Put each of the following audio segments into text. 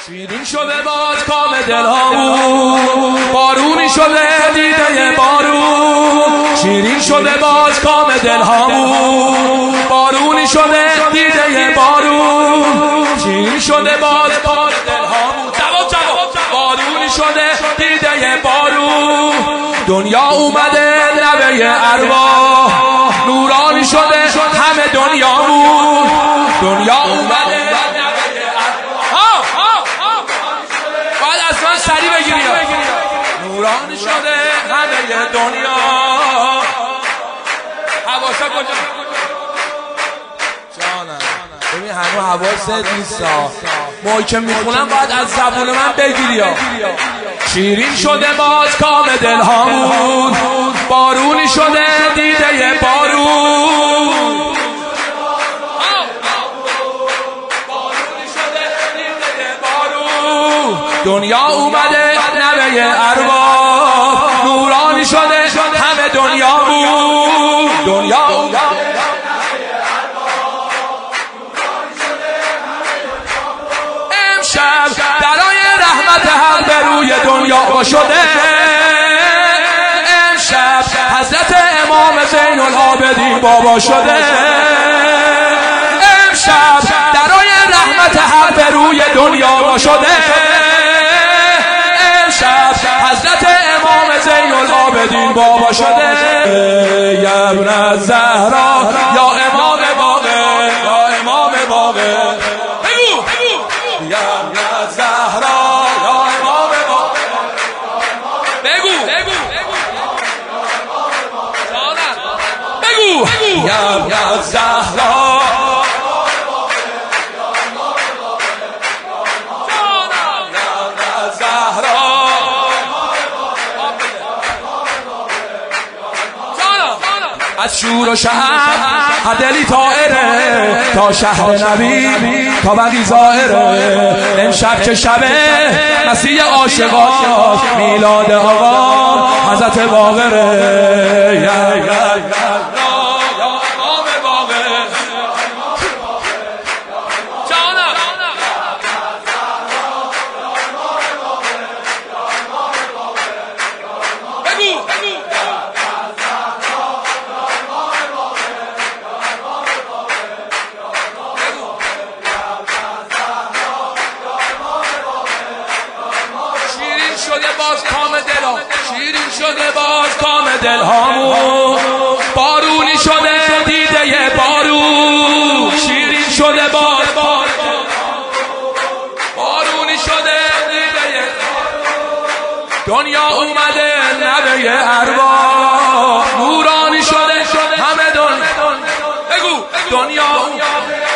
شیرین شده باز کام دلهامون، بارونی شده دیده بارون. شیرین شده باز کام دلهامون، بارونی شده دیده بارون. شیرین شده باز کام دلهامون، بارونی شده دیده بارون. دنیا اومده نوه ارواح، نورانی شده همه دنیامون. دنیا اومده سری بگیری نورانی شده همه دنیا. حواست کجا؟ جانم ببین هنو حواست نیستا، ما که میخونم باید از زبون من بگیری. شیرین شده باز کام دلهامون، بارونی شده دیده بارون. دنیا اومده نوه ارواح، نورانی شده همه دنیامون. دنیا اومده امشب درای رحمت حق به روی دنیا شده. امشب حضرت امام زین العابدین بابا شده. امشب درای رحمت حق به روی دنیا شده. حضرت امام زین العابدین بابا شده. یا ابن زهرا یا امام باقر، یا امام باقر. بگو یا ابن زهرا یا امام باقر. بگو بگو یا ابن زهرا. از شور و شعب دلی طائره، تا شهر نبی تا بقی ظاهره. امشب که شبه مسیح عاشقان، میلاد آقا حضرت باقره. یا شیرین شده باز کام دلهامون، بارونی شده دیده بارون. شیرین شده باز بارونی شده دیده دنیا اومده نوه ارواح، نورانی شده همه دنیا. بگو دنیا اومده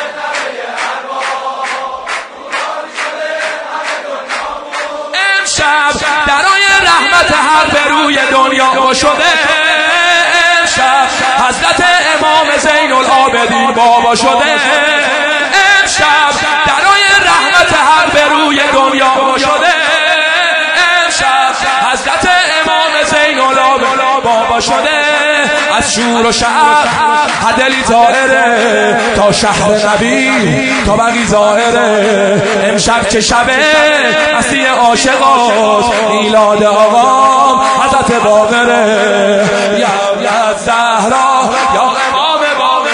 امشب درای رحمت حق به روی دنیا شده. امشب حضرت امام زین العابدین بابا شده. امشب درای رحمت حق به روی دنیا شده. امشب حضرت امام زین العابدین بابا شده. از شور و شعب دلی طائره، تا شهر نبی تا بقی ظاهره. امشب که شبه مسیح عاشقان، میلاد آقا حضرت باقره. یا زهرا یا امام باقر.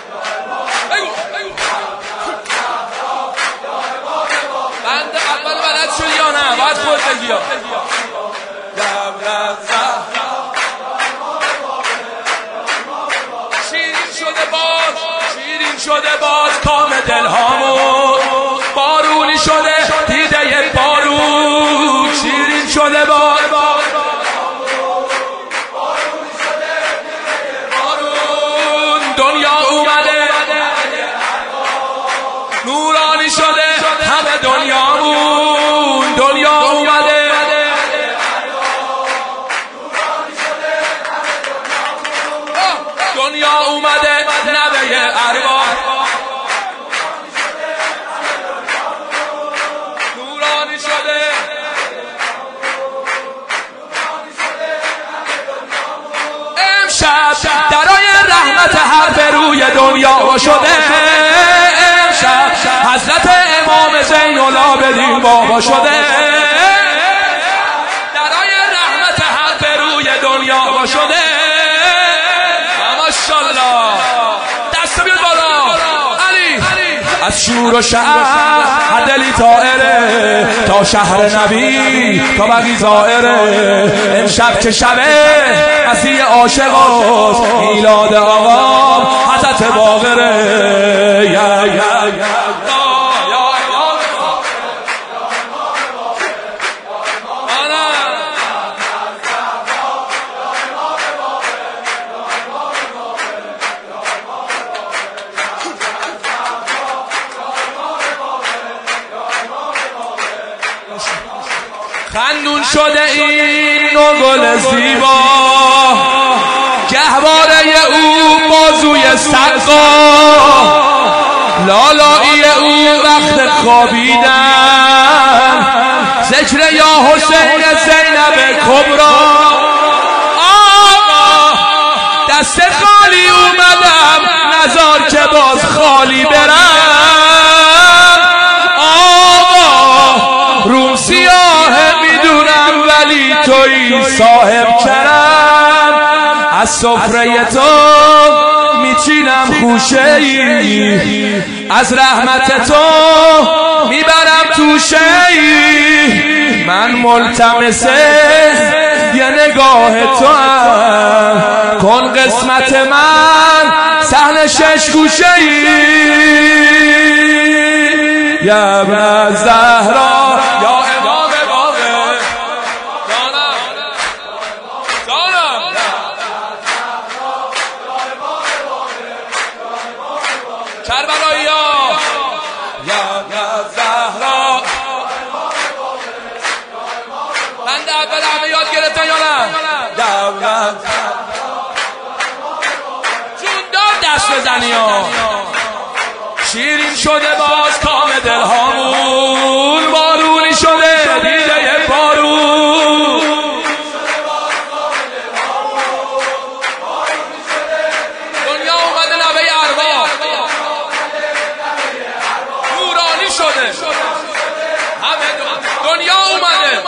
بنده اول دنیا اومده نوه ارواح نورانی شده امشب درای رحمت حرف روی دنیا شده امشب حضرت امام زین العابدین بابا شده درای رحمت حرف روی دنیا شده ماشاءالله دست بیاد بالا علی از شور و شهر دلی طائره تا شهر نبی تا بقی زائره امشب که شبه مسیح عاشقاست میلاد آقا حضرت باقره یا یا یا خندون شده این نگل زیبا گهواره او بازوی سقا لالایی او وقت خوابیدن ذکر یا حسین زینب کبرا آقا دست خالی اومدم نزار که باز خالی برم آقا روم سیاه میدونم ولی توی صاحب کرم از سفره تو میچینم خوشه ای از رحمت تو میبرم توشه ای من ملتمسه یه نگاه تو هم کن قسمت من صحن شش گوشه ای یا ابن زهرا یا امام باقر کربلایی یا ابن زهرا بنده اول همه یاد گرفتن یا نه یا ابن جون دار دست بزنی ها شیرین شده باز کام دلهامون بارونی شده دیده بارون دنیا اومده نوه ارواح نورانی شده همه دنیا اومده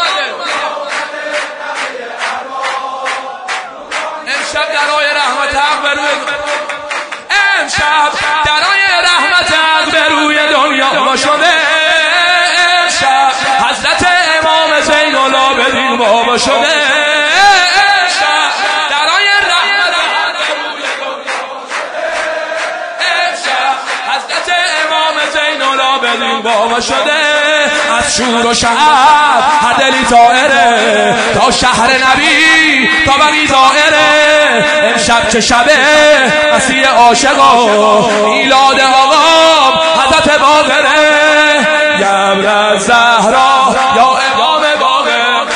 امشب درای رحمت حق بروی امشب درای رحمت حق به روی دنیا شده امشب حضرت امام زین العابدین بابا شده امشب درای رحمت حق به روی دنیا شده امشب حضرت امام زین العابدین بابا شده از شور و شهر هر دلی طائره تا شهر نبی تا بقی زائره امشب که شبه مسیح عاشقا میلاد آقا حضرت باقره یا ابن زهرا یا امام باقر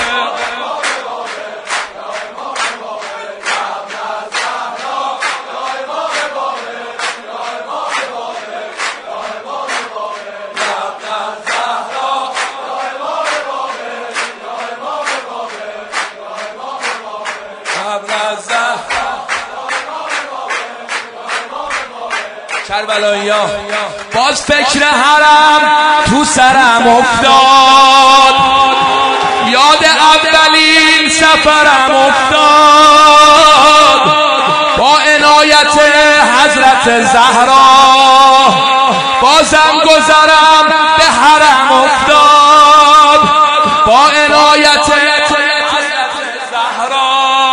کربلایی باز فکر حرم تو سرم افتاد یاد اولین سفرم افتاد با عنایت حضرت زهرا بازم گذرم به حرم افتاد با عنایت حضرت زهرا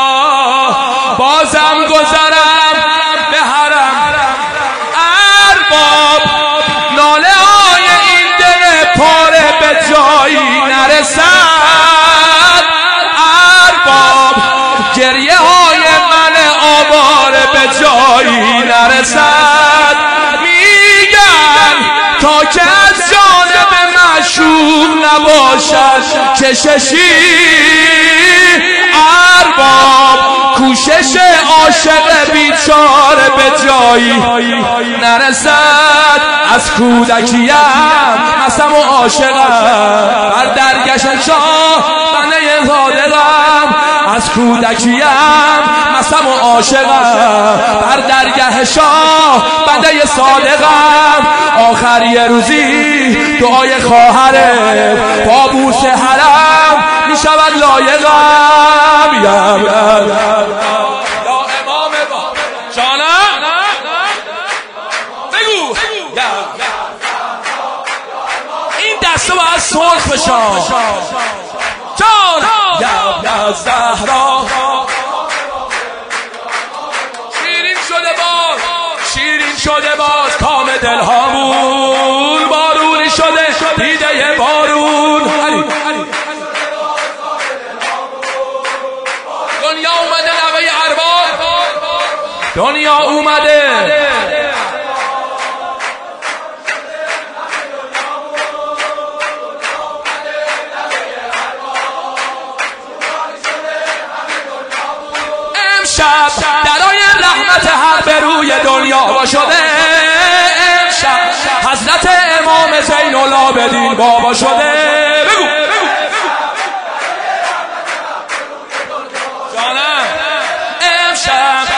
بازم گذرم به حرم ارباب ناله های این دل پاره به جایی نرسد ارباب گریه های من آواره به جایی نرسد میگن تا که از جانب معشوق نباشد کششی ارباب کوشش عاشق بیچاره به جایی نرسد. از کودکیم مستم و عاشقم، بر درگشت شاه بنده صادقم. از کودکیم مستم و عاشقم، بر درگه شاه بنده صادقم. آخر یه روزی دعای خواهره با بوس حرم می شود لایقم. یا امام جانم بگو این دسته باید سرخ بشن جان. یا زهرا شیرین شده باز، شیرین شده باز کام دلهامون. بارونی شده دیده بارون. دنیا اومده نوه ارباب، دنیا اومده. امشب درای رحمت حق به روی دنیا وا شده. امشب حضرت امام زین العابدین بابا شده. بگو جانم امشب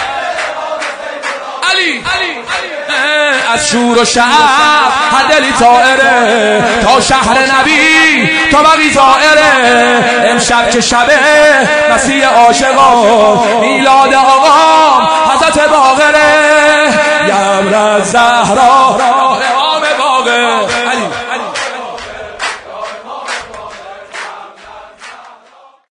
علی از شور و شعف هر دلی طائره، تا شهر نبی تا بقی زائره. امشب که شبه مسیح عاشقان، میلاد آقام حضرت باقره. یمر زهرا امام باقر